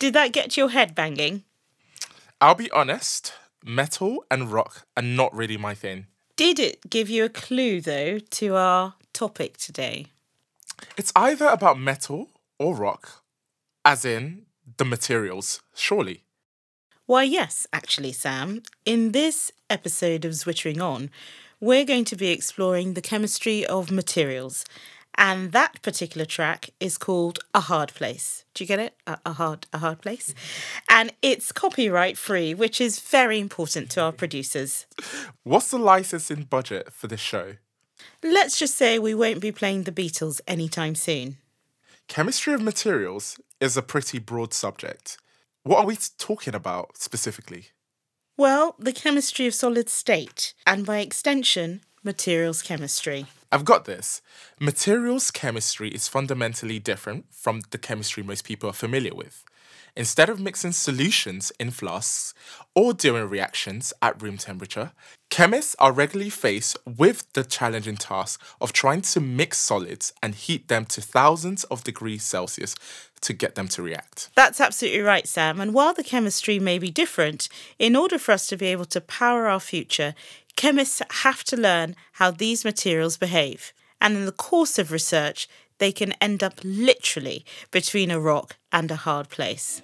Did that get your head banging? I'll be honest, metal and rock are not really my thing. Did it give you a clue, though, to our topic today? It's either about metal or rock, as in the materials, surely. Why, yes, actually, Sam. In this episode of Zwittering On, we're going to be exploring the chemistry of materials. And that particular track is called A Hard Place. Do you get it? A hard place? And it's copyright free, which is very important to our producers. What's the licensing budget for this show? Let's just say we won't be playing the Beatles anytime soon. Chemistry of materials is a pretty broad subject. What are we talking about specifically? Well, the chemistry of solid state, and by extension, materials chemistry. I've got this. Materials chemistry is fundamentally different from the chemistry most people are familiar with. Instead of mixing solutions in flasks or doing reactions at room temperature, chemists are regularly faced with the challenging task of trying to mix solids and heat them to thousands of degrees Celsius to get them to react. That's absolutely right, Sam. And while the chemistry may be different, in order for us to be able to power our future, chemists have to learn how these materials behave. And in the course of research, they can end up literally between a rock and a hard place.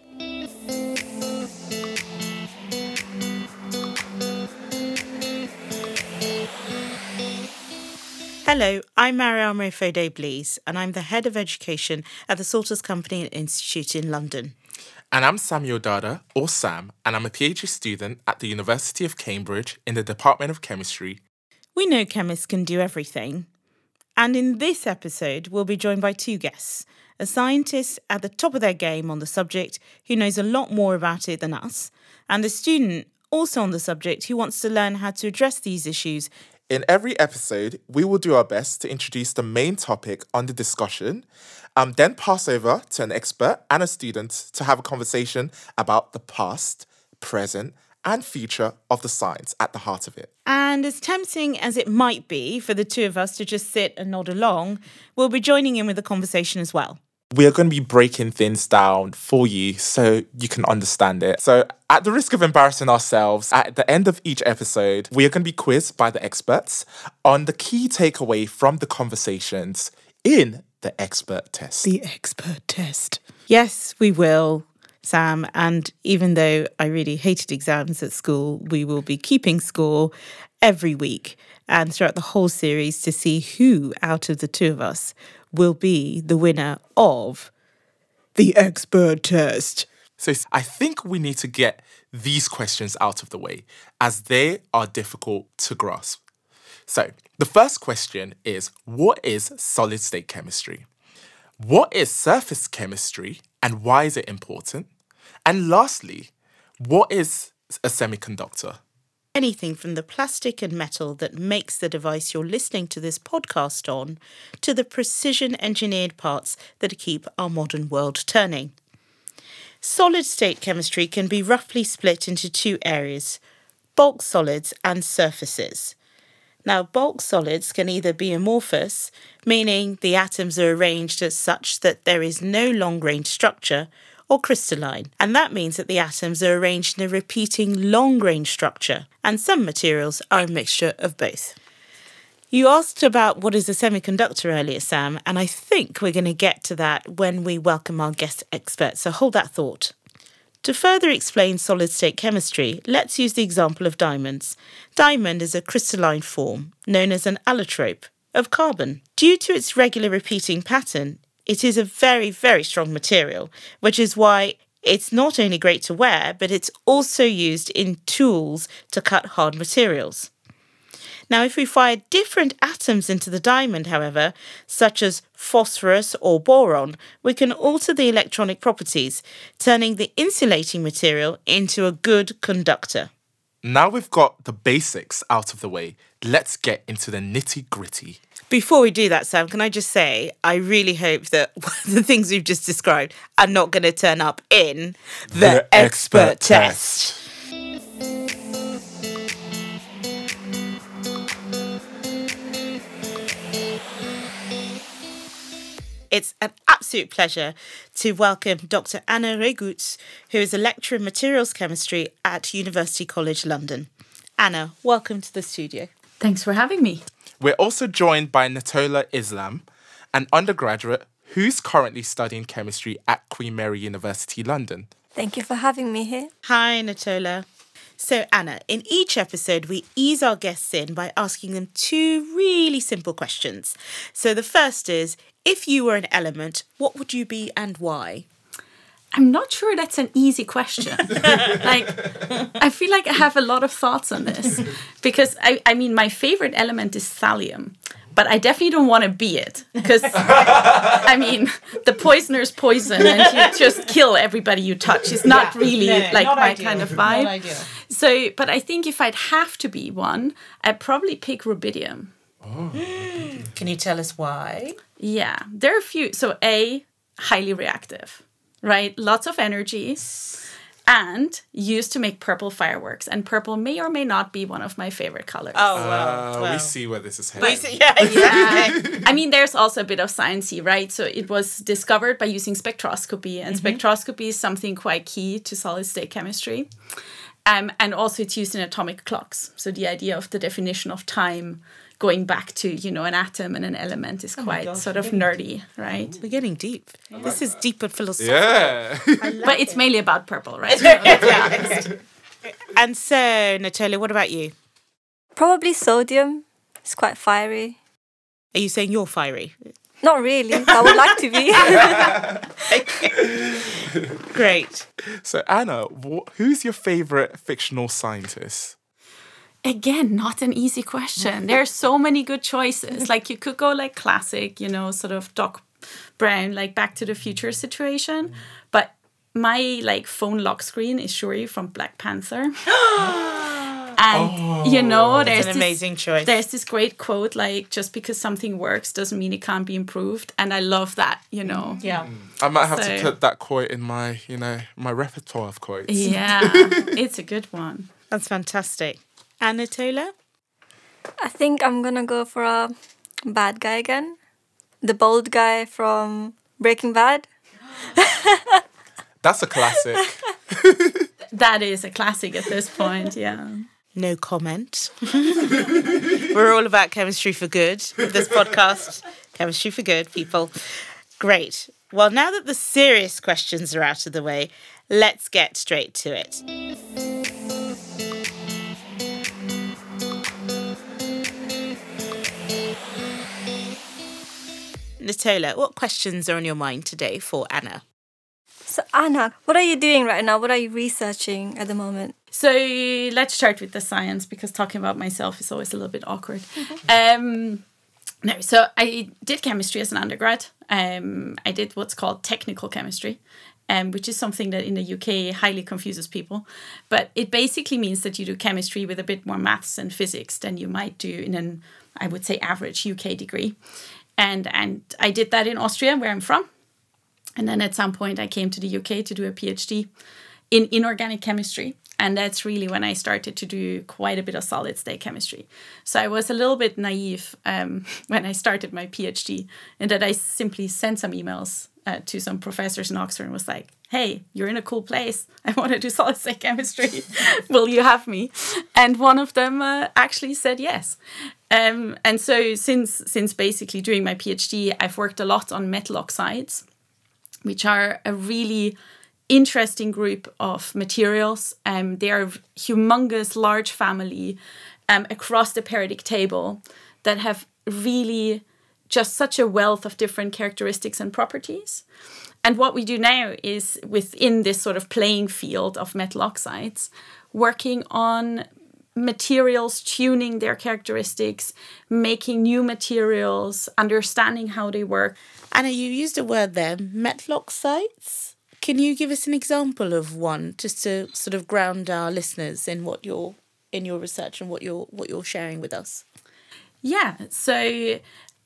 Hello, I'm Marielle Mofode-Blees, and I'm the Head of Education at the Salters Company and Institute in London. And I'm Samuel Dada, or Sam, and I'm a PhD student at the University of Cambridge in the Department of Chemistry. We know chemists can do everything. And in this episode, we'll be joined by two guests, a scientist at the top of their game on the subject who knows a lot more about it than us, and a student also on the subject who wants to learn how to address these issues. In every episode, we will do our best to introduce the main topic under discussion, then pass over to an expert and a student to have a conversation about the past, present, and future of the science at the heart of it. And as tempting as it might be for the two of us to just sit and nod along, we'll be joining in with the conversation as well. We are going to be breaking things down for you so you can understand it. So at the risk of embarrassing ourselves, at the end of each episode, we are going to be quizzed by the experts on the key takeaway from the conversations in the expert test. The expert test. Yes, we will, Sam. And even though I really hated exams at school, we will be keeping score every week and throughout the whole series to see who out of the two of us will be the winner of the expert test. So I think we need to get these questions out of the way as they are difficult to grasp. So the first question is, what is solid state chemistry? What is surface chemistry and why is it important? And lastly, what is a semiconductor? Anything from the plastic and metal that makes the device you're listening to this podcast on to the precision engineered parts that keep our modern world turning. Solid state chemistry can be roughly split into two areas, bulk solids and surfaces. Now, bulk solids can either be amorphous, meaning the atoms are arranged as such that there is no long-range structure, or crystalline, and that means that the atoms are arranged in a repeating long-range structure, and some materials are a mixture of both. You asked about what is a semiconductor earlier, Sam, and I think we're going to get to that when we welcome our guest expert, so hold that thought. To further explain solid-state chemistry, let's use the example of diamonds. Diamond is a crystalline form, known as an allotrope, of carbon. Due to its regular repeating pattern, it is a very, very strong material, which is why it's not only great to wear, but it's also used in tools to cut hard materials. Now, if we fire different atoms into the diamond, however, such as phosphorus or boron, we can alter the electronic properties, turning the insulating material into a good conductor. Now we've got the basics out of the way, let's get into the nitty-gritty. Before we do that, Sam, can I just say, I really hope that the things we've just described are not going to turn up in the expert test. It's an absolute absolute pleasure to welcome Dr. Anna Reguts, who is a lecturer in materials chemistry at University College London. Anna, welcome to the studio. Thanks for having me. We're also joined by Natola Islam, an undergraduate who's currently studying chemistry at Queen Mary University, London. Thank you for having me here. Hi, Natola. So, Anna, in each episode, we ease our guests in by asking them two really simple questions. So the first is, if you were an element, what would you be and why? I'm not sure that's an easy question. I feel like I have a lot of thoughts on this because, I mean, my favorite element is thallium. But I definitely don't want to be it because, I mean, the poisoner's poison and you just kill everybody you touch. It's not really not my ideal. Kind of vibe. Not ideal. So, but I think if I'd have to be one, I'd probably pick rubidium. Oh. Can you tell us why? Yeah, there are a few. So A, highly reactive, right? Lots of energy. And used to make purple fireworks. And purple may or may not be one of my favorite colors. Oh, well. We see where this is heading. Yeah. I mean, there's also a bit of sciencey, right? So it was discovered by using spectroscopy. And spectroscopy is something quite key to solid-state chemistry. And also it's used in atomic clocks. So the idea of the definition of time going back to, an atom and an element is quite sort of nerdy, right? We're getting deep. Yeah. This is deep and philosophical. Yeah. But it's mainly about purple, right? And so, Natalia, what about you? Probably sodium. It's quite fiery. Are you saying you're fiery? Not really. I would like to be. Great. So, Anna, who's your favourite fictional scientist? Again, not an easy question. There are so many good choices. Like you could go like classic, sort of Doc Brown, like Back to the Future situation. But my phone lock screen is Shuri from Black Panther. And there's an amazing choice. There's this great quote like, just because something works doesn't mean it can't be improved. And I love that, Yeah. I might have to put that quote in my, my repertoire of quotes. Yeah, it's a good one. That's fantastic. Anatola? I think I'm going to go for a bad guy again. The bald guy from Breaking Bad. That's a classic. That is a classic at this point, yeah. No comment. We're all about chemistry for good with this podcast. Chemistry for good, people. Great. Well, now that the serious questions are out of the way, let's get straight to it. Natola, what questions are on your mind today for Anna? So Anna, what are you doing right now? What are you researching at the moment? So let's start with the science because talking about myself is always a little bit awkward. So I did chemistry as an undergrad. I did what's called technical chemistry, which is something that in the UK highly confuses people. But it basically means that you do chemistry with a bit more maths and physics than you might do in an, I would say, average UK degree. And I did that in Austria, where I'm from. And then at some point I came to the UK to do a PhD in inorganic chemistry. And that's really when I started to do quite a bit of solid state chemistry. So I was a little bit naive when I started my PhD, in that I simply sent some emails to some professors in Oxford and was like, hey, you're in a cool place. I want to do solid state chemistry. Will you have me? And one of them actually said yes. And so since basically doing my PhD, I've worked a lot on metal oxides, which are a really interesting group of materials. They are a humongous, large family across the periodic table that have really just such a wealth of different characteristics and properties. And what we do now is, within this sort of playing field of metal oxides, working on materials, tuning their characteristics, making new materials, understanding how they work. Anna, you used a word there, metal oxides. Can you give us an example of one, just to sort of ground our listeners in what in your research and what you're sharing with us? Yeah, so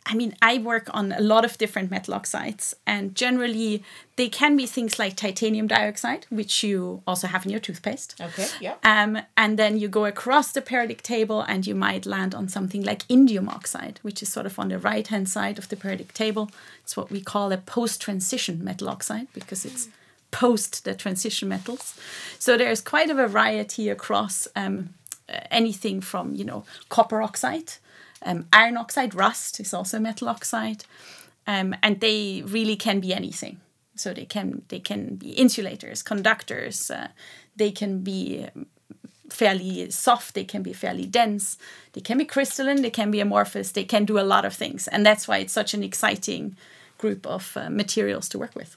I mean, I work on a lot of different metal oxides, and generally they can be things like titanium dioxide, which you also have in your toothpaste. Okay, yeah. And then you go across the periodic table and you might land on something like indium oxide, which is sort of on the right-hand side of the periodic table. It's what we call a post-transition metal oxide because it's post the transition metals. So there's quite a variety across anything from, copper oxide, iron oxide, rust is also a metal oxide, and they really can be anything. So they can be insulators, conductors. They can be fairly soft. They can be fairly dense. They can be crystalline. They can be amorphous. They can do a lot of things, and that's why it's such an exciting group of materials to work with.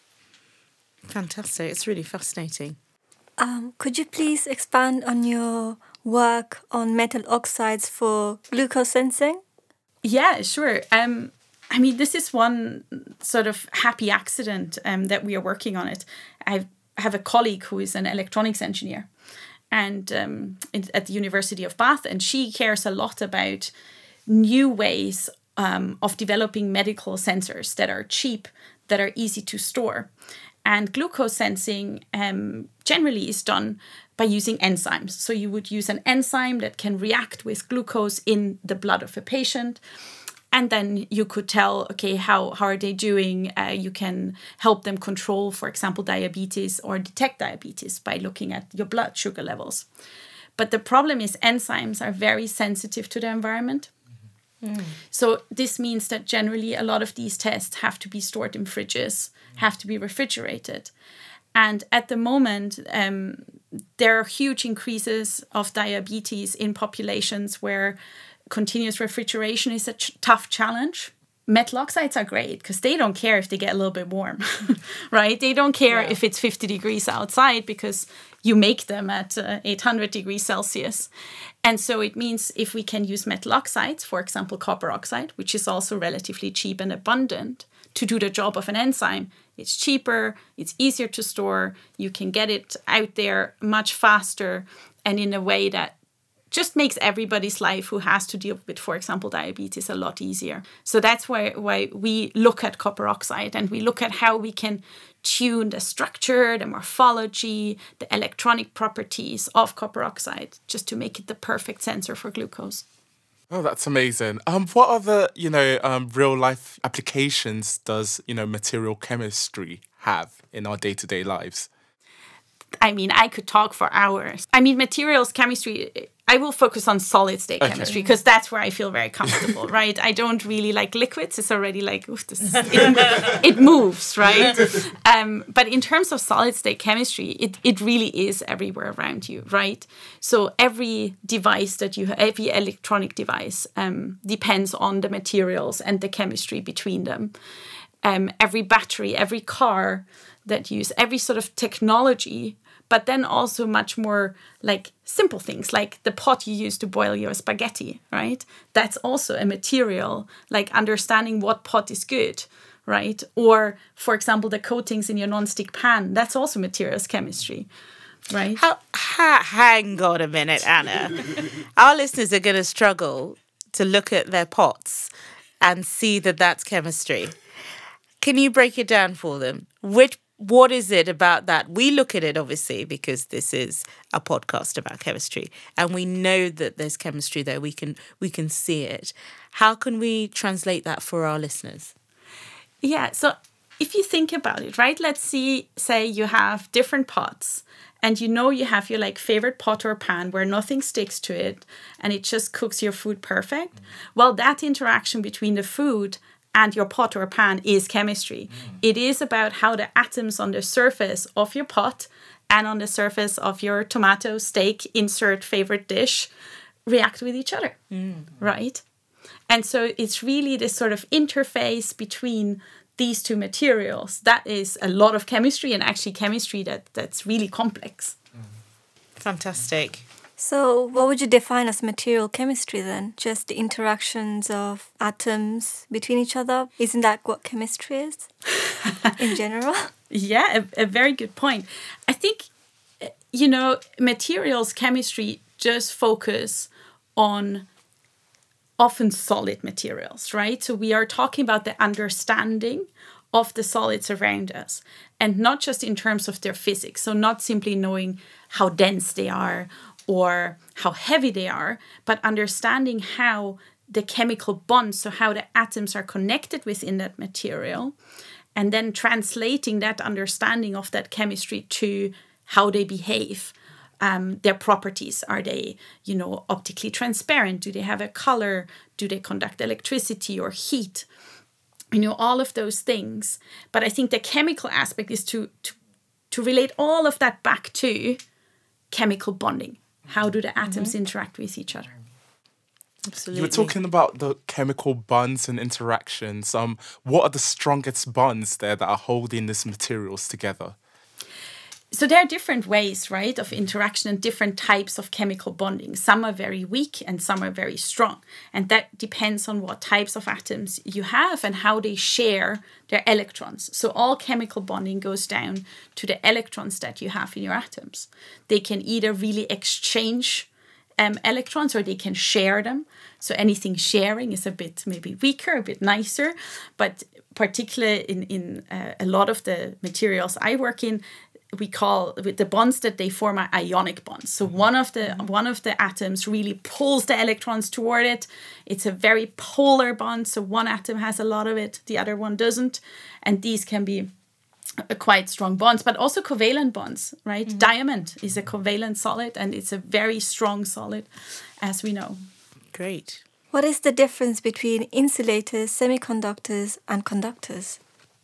Fantastic! It's really fascinating. Could you please expand on your work on metal oxides for glucose sensing? Yeah, sure. I mean, this is one sort of happy accident that we are working on it. I have a colleague who is an electronics engineer and at the University of Bath, and she cares a lot about new ways of developing medical sensors that are cheap, that are easy to store. And glucose sensing generally is done by using enzymes. So you would use an enzyme that can react with glucose in the blood of a patient. And then you could tell, okay, how are they doing? You can help them control, for example, diabetes or detect diabetes by looking at your blood sugar levels. But the problem is enzymes are very sensitive to the environment. So this means that generally a lot of these tests have to be stored in fridges, have to be refrigerated. And at the moment, there are huge increases of diabetes in populations where continuous refrigeration is a tough challenge. Metal oxides are great because they don't care if they get a little bit warm, right? They don't care if it's 50 degrees outside because you make them at 800 degrees Celsius. And so it means if we can use metal oxides, for example, copper oxide, which is also relatively cheap and abundant, to do the job of an enzyme, it's cheaper, it's easier to store, you can get it out there much faster and in a way that just makes everybody's life who has to deal with, for example, diabetes a lot easier. So that's why we look at copper oxide and we look at how we can tune the structure, the morphology, the electronic properties of copper oxide just to make it the perfect sensor for glucose. Oh, that's amazing. What other, real life applications does, material chemistry have in our day-to-day lives? I mean, I could talk for hours. I mean, materials chemistry, I will focus on solid state chemistry because that's where I feel very comfortable, right? I don't really like liquids. It's already like, it moves, right? But in terms of solid state chemistry, it really is everywhere around you, right? So every device that you have, every electronic device depends on the materials and the chemistry between them. Every battery, every car that use every sort of technology, but then also much more like simple things like the pot you use to boil your spaghetti, right? That's also a material, like understanding what pot is good, right? Or, for example, the coatings in your non-stick pan, that's also materials chemistry, right? Hang on a minute, Anna. Our listeners are going to struggle to look at their pots and see that that's chemistry. Can you break it down for them? What is it about that? We look at it, obviously, because this is a podcast about chemistry, and we know that there's chemistry there. We can see it. How can we translate that for our listeners? Yeah, so if you think about it, right? Let's say you have different pots, and you have your like favorite pot or pan where nothing sticks to it, and it just cooks your food perfect. Well, that interaction between the food and your pot or pan is chemistry. It is about how the atoms on the surface of your pot and on the surface of your tomato, steak, insert favorite dish react with each other, right? And so it's really this sort of interface between these two materials. That is a lot of chemistry, and actually chemistry that's really complex. Fantastic. So what would you define as material chemistry then? Just the interactions of atoms between each other? Isn't that what chemistry is in general? Yeah, a very good point. I think, materials chemistry just focus on often solid materials, right? So we are talking about the understanding of the solids around us, and not just in terms of their physics. So not simply knowing how dense they are or how heavy they are, but understanding how the chemical bonds, so how the atoms are connected within that material, and then translating that understanding of that chemistry to how they behave. Their properties. Are they, optically transparent? Do they have a color? Do they conduct electricity or heat? All of those things. But I think the chemical aspect is to relate all of that back to chemical bonding. How do the atoms interact with each other? Absolutely. You were talking about the chemical bonds and interactions. What are the strongest bonds there that are holding these materials together? So there are different ways, right, of interaction and different types of chemical bonding. Some are very weak and some are very strong. And that depends on what types of atoms you have and how they share their electrons. So all chemical bonding goes down to the electrons that you have in your atoms. They can either really exchange electrons or they can share them. So anything sharing is a bit maybe weaker, a bit nicer. But particularly in a lot of the materials I work in, we call with the bonds that they form are ionic bonds. So one of the atoms really pulls the electrons toward it. It's a very polar bond. So one atom has a lot of it, the other one doesn't. And these can be quite strong bonds, but also covalent bonds, right? Mm-hmm. Diamond is a covalent solid and it's a very strong solid, as we know. Great. What is the difference between insulators, semiconductors, and conductors?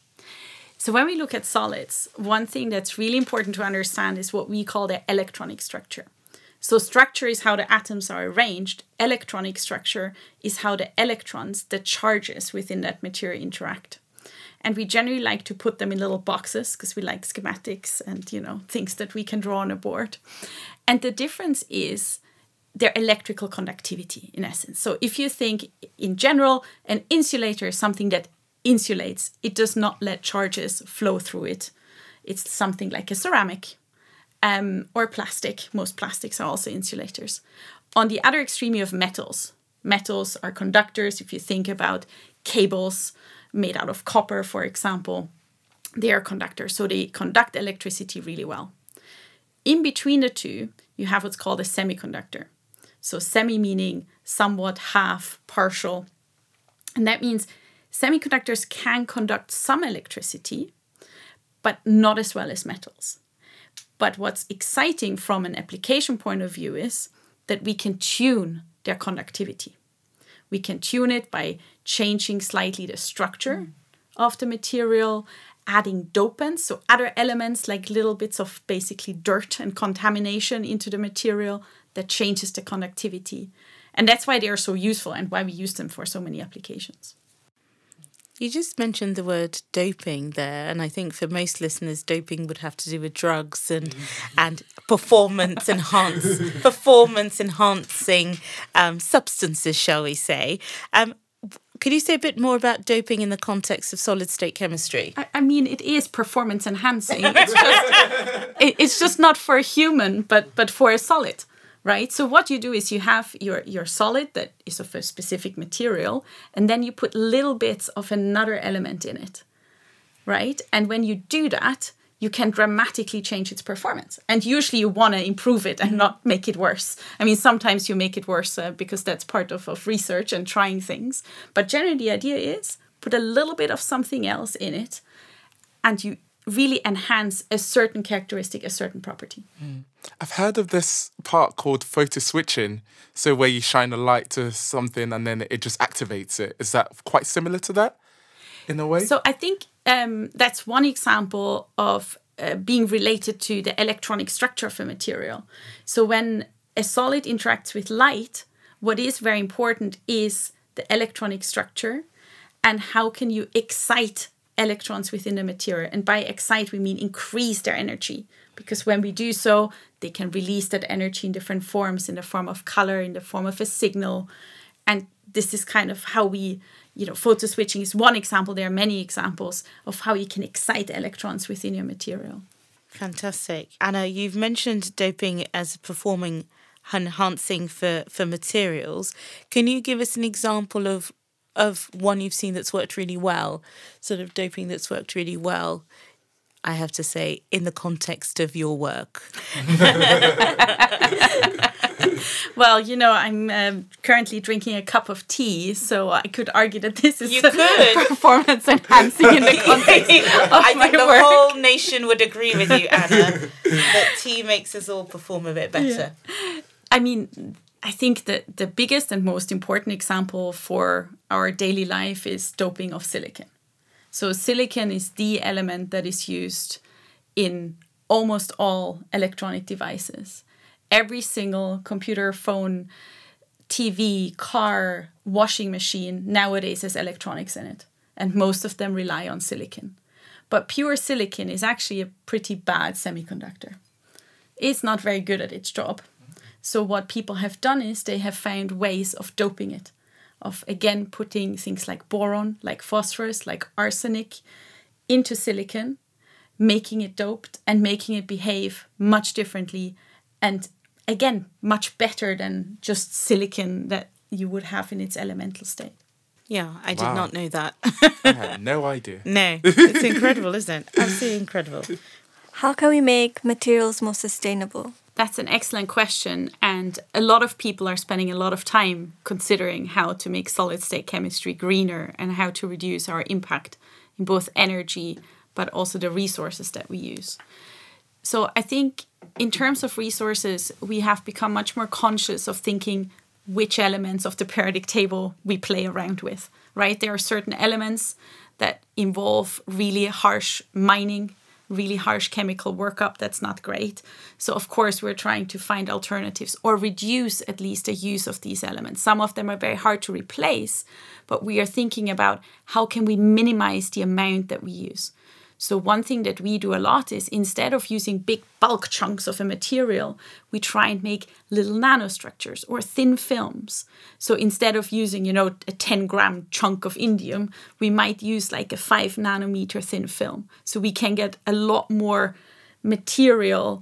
So when we look at solids, one thing that's really important to understand is what we call their electronic structure. So structure is how the atoms are arranged. Electronic structure is how the electrons, the charges within that material interact. And we generally like to put them in little boxes because we like schematics and, things that we can draw on a board. And the difference is their electrical conductivity, in essence. So if you think in general, an insulator is something that insulates, it does not let charges flow through it. It's something like a ceramic or plastic. Most plastics are also insulators. On the other extreme, you have metals. Metals are conductors. If you think about cables made out of copper, for example, they are conductors. So they conduct electricity really well. In between the two, you have what's called a semiconductor. So semi meaning somewhat, half, partial. And that means semiconductors can conduct some electricity, but not as well as metals. But what's exciting from an application point of view is that we can tune their conductivity. We can tune it by changing slightly the structure of the material, adding dopants, so other elements like little bits of basically dirt and contamination into the material that changes the conductivity. And that's why they are so useful and why we use them for so many applications. You just mentioned the word doping there, and I think for most listeners, doping would have to do with drugs and performance enhancing substances, shall we say? Could you say a bit more about doping in the context of solid state chemistry? I mean, it is performance enhancing. It's just not for a human, but for a solid. Right? So what you do is you have your solid that is of a specific material, and then you put little bits of another element in it, right? And when you do that, you can dramatically change its performance. And usually you want to improve it and not make it worse. I mean, sometimes you make it worse because that's part of research and trying things. But generally the idea is put a little bit of something else in it, and you really enhance a certain characteristic, a certain property. I've heard of this part called photo switching. So where you shine a light to something and then it just activates it. Is that quite similar to that in a way? So I think that's one example of being related to the electronic structure of a material. So when a solid interacts with light, what is very important is the electronic structure and how can you excite electrons within the material. And by excite, we mean increase their energy. Because when we do so, they can release that energy in different forms, in the form of color, in the form of a signal. And this is kind of how we, photo switching is one example. There are many examples of how you can excite electrons within your material. Fantastic. Anna, you've mentioned doping as performing enhancing for materials. Can you give us an example of one you've seen that's worked really well, sort of doping that's worked really well, I have to say, in the context of your work? Well, I'm currently drinking a cup of tea, so I could argue that this is performance enhancing in the context of I my think the work. whole nation would agree with you, Anna, that tea makes us all perform a bit better. Yeah. I mean, I think that the biggest and most important example for our daily life is doping of silicon. So silicon is the element that is used in almost all electronic devices. Every single computer, phone, TV, car, washing machine nowadays has electronics in it. And most of them rely on silicon. But pure silicon is actually a pretty bad semiconductor. It's not very good at its job. So what people have done is they have found ways of doping it. Of, again, putting things like boron, like phosphorus, like arsenic into silicon, making it doped and making it behave much differently and, again, much better than just silicon that you would have in its elemental state. Yeah, I did not know that. I had no idea. No, it's incredible, isn't it? Absolutely incredible. How can we make materials more sustainable? That's an excellent question, and a lot of people are spending a lot of time considering how to make solid-state chemistry greener and how to reduce our impact in both energy but also the resources that we use. So I think in terms of resources, we have become much more conscious of thinking which elements of the periodic table we play around with, right? There are certain elements that involve really harsh mining, really harsh chemical workup. That's not great. So of course we're trying to find alternatives or reduce at least the use of these elements. Some of them are very hard to replace, but we are thinking about how can we minimize the amount that we use. So one thing that we do a lot is instead of using big bulk chunks of a material, we try and make little nanostructures or thin films. So instead of using, a 10-gram chunk of indium, we might use like a 5 nanometer thin film. So we can get a lot more material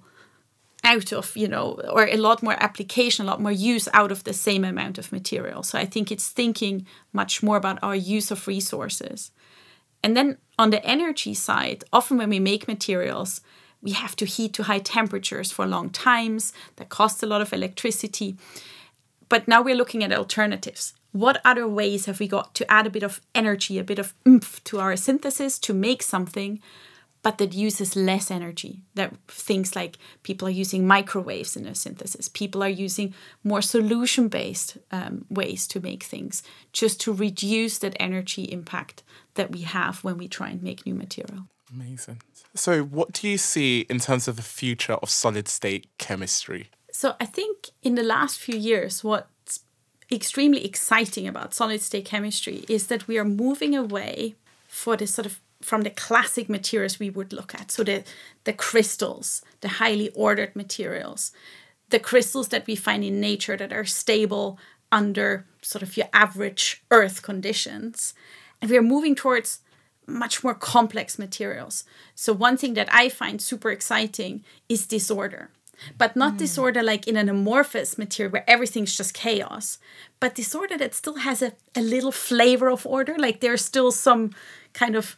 out of, or a lot more application, a lot more use out of the same amount of material. So I think it's thinking much more about our use of resources. And then on the energy side, often when we make materials, we have to heat to high temperatures for long times. That costs a lot of electricity. But now we're looking at alternatives. What other ways have we got to add a bit of energy, a bit of oomph to our synthesis to make something, but that uses less energy? That things like people are using microwaves in their synthesis. People are using more solution-based ways to make things, just to reduce that energy impact that we have when we try and make new material. Amazing. So what do you see in terms of the future of solid-state chemistry? So I think in the last few years, what's extremely exciting about solid-state chemistry is that we are moving away from the classic materials we would look at. So the crystals, the highly ordered materials, the crystals that we find in nature that are stable under sort of your average Earth conditions. And we are moving towards much more complex materials. So one thing that I find super exciting is disorder. But not disorder like in an amorphous material where everything's just chaos, but disorder that still has a little flavor of order. Like there's still some kind of,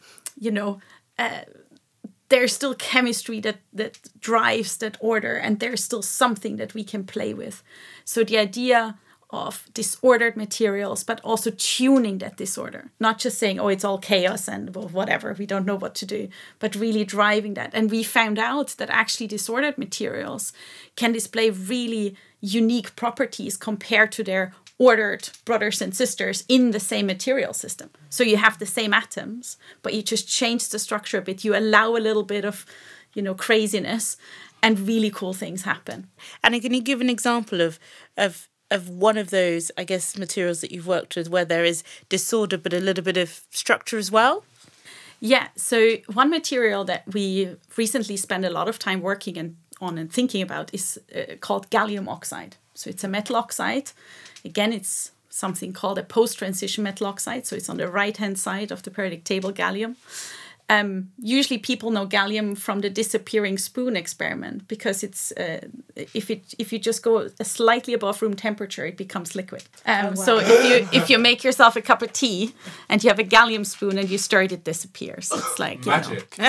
there's still chemistry that drives that order, and there's still something that we can play with. So the idea of disordered materials, but also tuning that disorder, not just saying, oh, it's all chaos and whatever, we don't know what to do, but really driving that. And we found out that actually disordered materials can display really unique properties compared to their ordered brothers and sisters in the same material system. So you have the same atoms, but you just change the structure a bit. You allow a little bit of, craziness, and really cool things happen. And can you give an example of one of those, I guess, materials that you've worked with where there is disorder but a little bit of structure as well? Yeah, so one material that we recently spent a lot of time working on and thinking about is called gallium oxide. So it's a metal oxide. Again, it's something called a post-transition metal oxide. So it's on the right-hand side of the periodic table, gallium. Usually people know gallium from the disappearing spoon experiment, because it's if you just go slightly above room temperature, it becomes liquid. So if you make yourself a cup of tea and you have a gallium spoon and you stir it, it disappears. It's like Magic.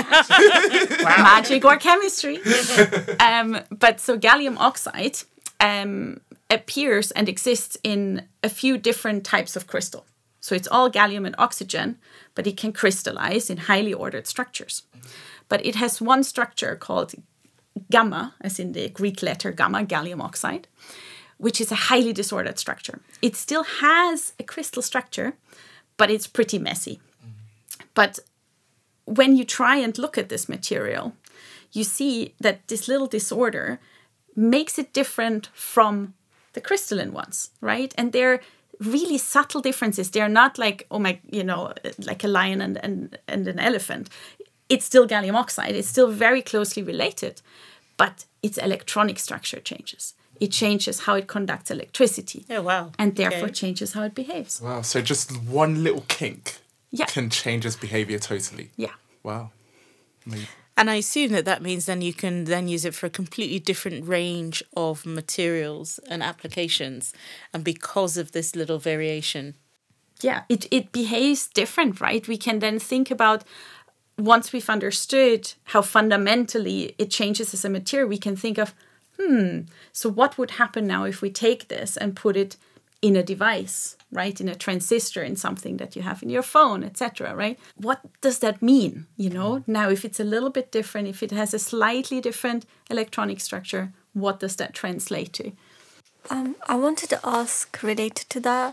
Magic or chemistry. But so gallium oxide appears and exists in a few different types of crystal. So it's all gallium and oxygen, but it can crystallize in highly ordered structures. But it has one structure called gamma, as in the Greek letter gamma, gallium oxide, which is a highly disordered structure. It still has a crystal structure, but it's pretty messy. But when you try and look at this material, you see that this little disorder makes it different from the crystalline ones, right? And they're really subtle differences. They're not like, like a lion and an elephant. It's still gallium oxide. It's still very closely related, but its electronic structure changes. It changes how it conducts electricity. Oh, wow. And therefore changes how it behaves. Wow, so just one little kink Yeah. can change its behavior totally. Yeah. Wow. Amazing. And I assume that means then you can then use it for a completely different range of materials and applications, and because of this little variation. Yeah, it behaves different, right? We can then think about, once we've understood how fundamentally it changes as a material, we can think of, so what would happen now if we take this and put it in a device, right? In a transistor, in something that you have in your phone, etc., right? What does that mean? Now if it's a little bit different, if it has a slightly different electronic structure, what does that translate to? I wanted to ask, related to that,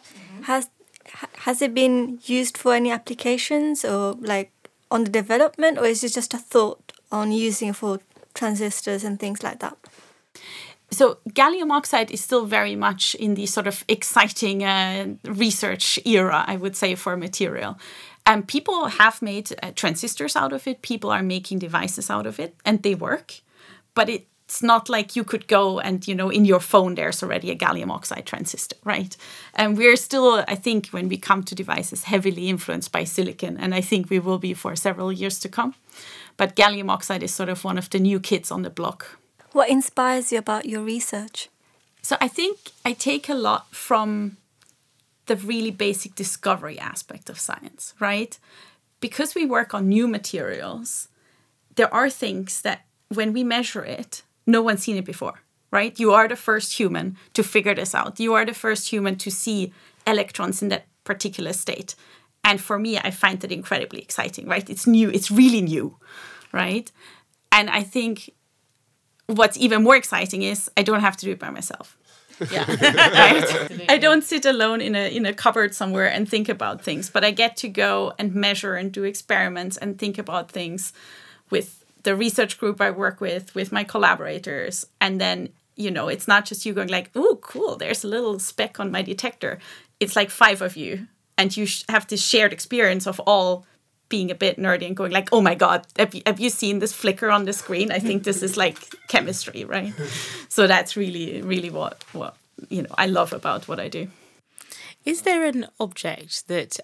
has it been used for any applications, or like on the development, or is it just a thought on using for transistors and things like that? So gallium oxide is still very much in the sort of exciting research era, I would say, for material. People have made transistors out of it. People are making devices out of it, and they work. But it's not like you could go and, in your phone, there's already a gallium oxide transistor, right? And we're still, I think, when we come to devices, heavily influenced by silicon. And I think we will be for several years to come. But gallium oxide is sort of one of the new kids on the block. What inspires you about your research? So I think I take a lot from the really basic discovery aspect of science, right? Because we work on new materials, there are things that when we measure it, no one's seen it before, right? You are the first human to figure this out. You are the first human to see electrons in that particular state. And for me, I find that incredibly exciting, right? It's new. It's really new, right? And I think what's even more exciting is I don't have to do it by myself. Yeah. Right? I don't sit alone in a cupboard somewhere and think about things, but I get to go and measure and do experiments and think about things with the research group I work with my collaborators. And then, it's not just you going like, oh, cool, there's a little speck on my detector. It's like 5 of you, and you have this shared experience of all being a bit nerdy and going like, oh my God, have you seen this flicker on the screen? I think this is like chemistry, right? So that's really, really what I love about what I do. Is there an object that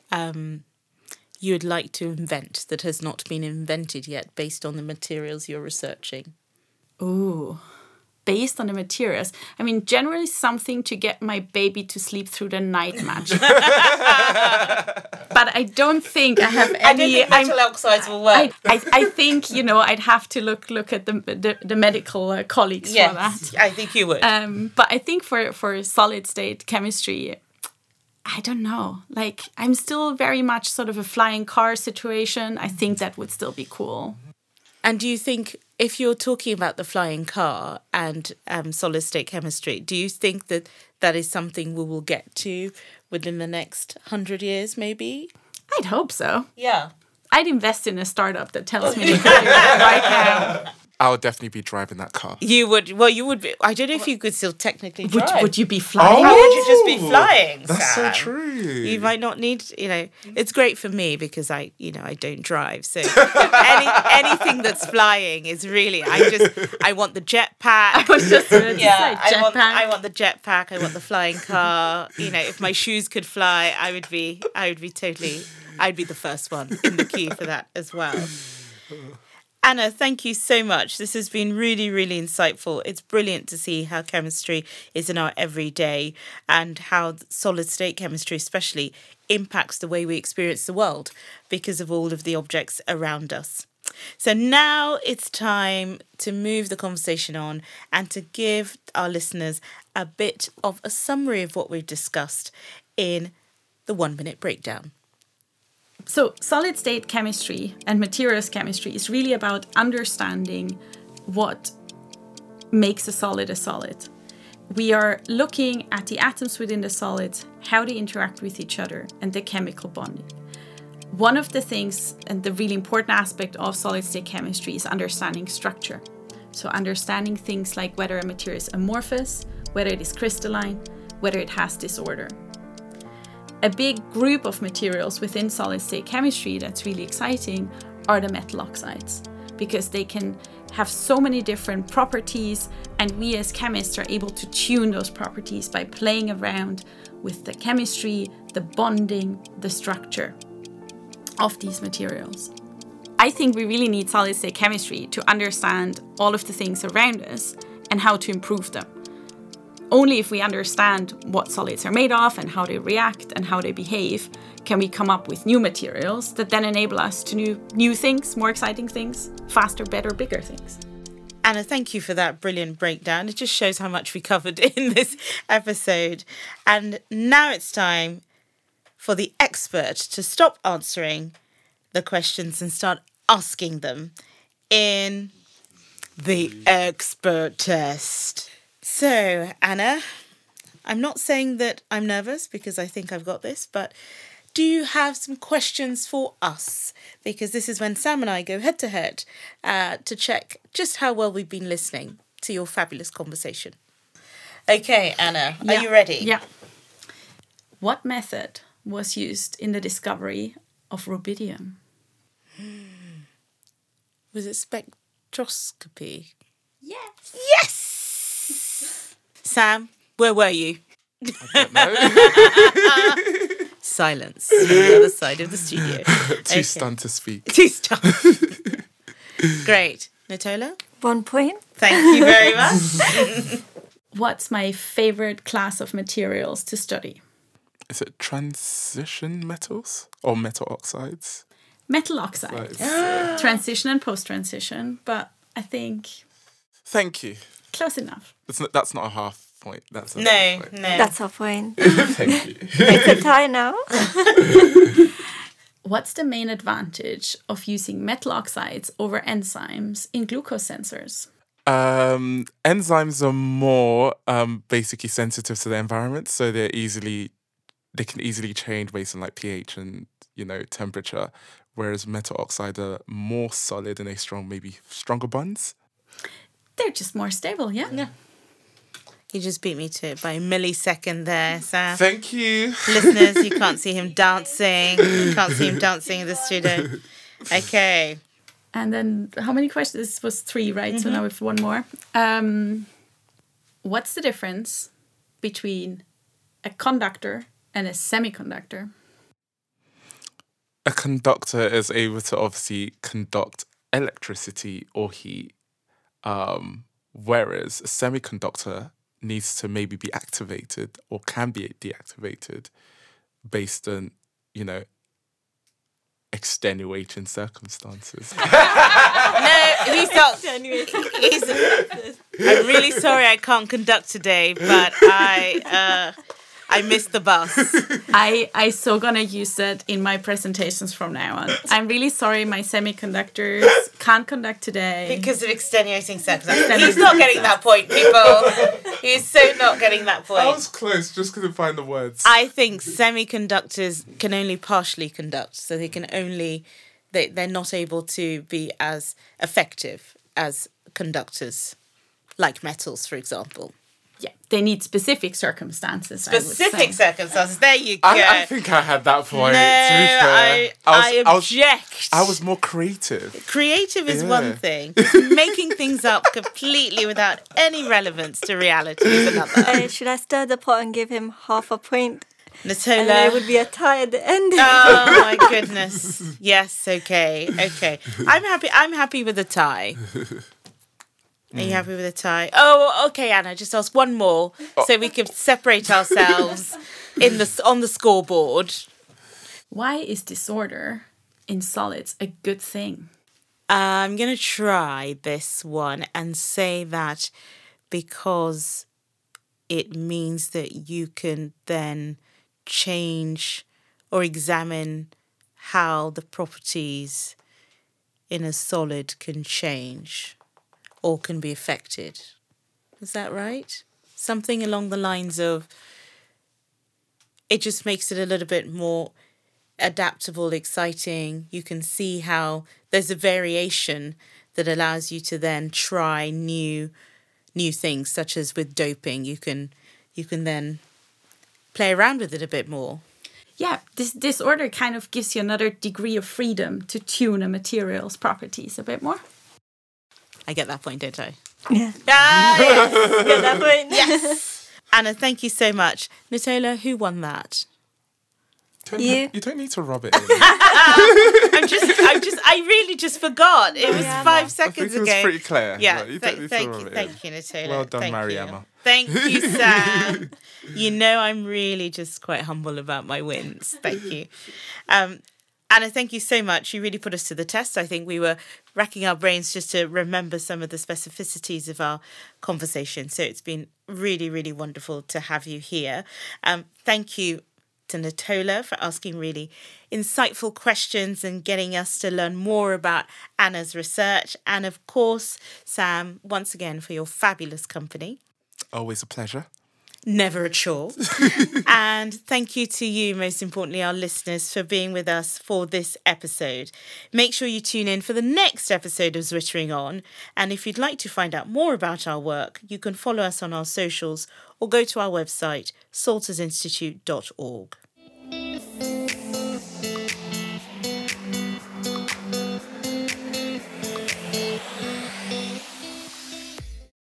you would like to invent that has not been invented yet based on the materials you're researching? Ooh, based on the materials. I mean, generally something to get my baby to sleep through the night magic. But I don't think I have any. I don't think metal oxides will work. I think, I'd have to look at the medical colleagues for that. I think you would. But I think for solid state chemistry, I don't know. Like, I'm still very much sort of a flying car situation. I think that would still be cool. And do you think, if you're talking about the flying car and solid state chemistry, do you think that is something we will get to within the next 100 years, maybe? I'd hope so. Yeah. I'd invest in a startup that tells me to do it right now. I'll definitely be driving that car. You would. Well, you would be. I don't know if you could still technically drive. Would you be flying? Or would you just be flying? That's Sam? so true. You might not need. It's great for me because I don't drive. So anything that's flying is really. I want the jetpack. I was just going to say jetpack. I want the jetpack. I want the flying car. If my shoes could fly, I would be totally. I'd be the first one in the queue for that as well. Anna, thank you so much. This has been really, really insightful. It's brilliant to see how chemistry is in our everyday and how solid state chemistry especially impacts the way we experience the world because of all of the objects around us. So now it's time to move the conversation on and to give our listeners a bit of a summary of what we've discussed in the 1 minute breakdown. So solid state chemistry and materials chemistry is really about understanding what makes a solid. We are looking at the atoms within the solids, how they interact with each other, and the chemical bonding. One of the things and the really important aspect of solid state chemistry is understanding structure. So understanding things like whether a material is amorphous, whether it is crystalline, whether it has disorder. A big group of materials within solid state chemistry that's really exciting are the metal oxides, because they can have so many different properties, and we as chemists are able to tune those properties by playing around with the chemistry, the bonding, the structure of these materials. I think we really need solid state chemistry to understand all of the things around us and how to improve them. Only if we understand what solids are made of and how they react and how they behave can we come up with new materials that then enable us to do new things, more exciting things, faster, better, bigger things. Anna, thank you for that brilliant breakdown. It just shows how much we covered in this episode. And now it's time for the expert to stop answering the questions and start asking them in the expert test. So, Anna, I'm not saying that I'm nervous because I think I've got this, but do you have some questions for us? Because this is when Sam and I go head to head to check just how well we've been listening to your fabulous conversation. Okay, Anna, are you ready? Yeah. What method was used in the discovery of rubidium? Was it spectroscopy? Yes. Yes! Sam, where were you? I don't know. Silence on the other side of the studio. Too stunned to speak. Too stunned. Great. Natola? 1 point. Thank you very much. What's my favorite class of materials to study? Is it transition metals or metal oxides? Metal oxides. Transition and post-transition, but I think Thank you. close enough. That's not a half point. That's a No. half point. That's our point. Thank you. It's a tie now. What's the main advantage of using metal oxides over enzymes in glucose sensors? Enzymes are more basically sensitive to the environment, so they can easily change based on like pH and temperature, whereas metal oxides are more solid and maybe stronger bonds. They're just more stable, yeah? Yeah. You just beat me to it by a millisecond there, Sam. Thank you. Listeners, you can't see him dancing. You can't see him dancing in the studio. Okay. And then how many questions? This was 3, right? So now we have one more. What's the difference between a conductor and a semiconductor? A conductor is able to obviously conduct electricity or heat, whereas a semiconductor needs to maybe be activated or can be deactivated based on, extenuating circumstances. No, he's not. I'm really sorry I can't conduct today, but I missed the bus. I so gonna use that in my presentations from now on. I'm really sorry my semiconductors can't conduct today. Because of extenuating circumstances. He's not getting that point, people. He's so not getting that point. I was close, just couldn't find the words. I think semiconductors can only partially conduct, so they're not able to be as effective as conductors, like metals, for example. Yeah, they need specific circumstances. Specific circumstances. There you go. I think I had that point. No, to be fair. I object. I was more creative. Creative is one thing. Making things up completely without any relevance to reality is another. Should I stir the pot and give him half a point? And then Natola. it would be a tie at the end. Oh my goodness. Yes, okay. I'm happy with the tie. Are you happy with the tie? Oh, okay, Anna, just ask one more so we can separate ourselves on the scoreboard. Why is disorder in solids a good thing? I'm going to try this one and say that because it means that you can then change or examine how the properties in a solid can change or can be affected. Is that right? Something along the lines of it just makes it a little bit more adaptable, exciting. You can see how there's a variation that allows you to then try new things, such as with doping. You can then play around with it a bit more. Yeah, this disorder kind of gives you another degree of freedom to tune a material's properties a bit more. I get that point, don't I? Yeah. Ah, yes. Get that point? Yes. Anna, thank you so much. Natola, who won that? You. You don't need to rub it in. I really just forgot. It was 5 I seconds think it ago. was pretty clear. Yeah, Like, you don't need to thank rub you, it in. thank you, Natola. Well done, Thank Mariama. you. Thank you, Sam. You know I'm really just quite humble about my wins. Thank you. Anna, thank you so much. You really put us to the test. I think we were racking our brains just to remember some of the specificities of our conversation. So it's been really, really wonderful to have you here. Thank you to Natola for asking really insightful questions and getting us to learn more about Anna's research. And of course, Sam, once again, for your fabulous company. Always a pleasure. Never a chore. And thank you to you, most importantly, our listeners, for being with us for this episode. Make sure you tune in for the next episode of Zwittering On. And if you'd like to find out more about our work, you can follow us on our socials or go to our website, saltersinstitute.org.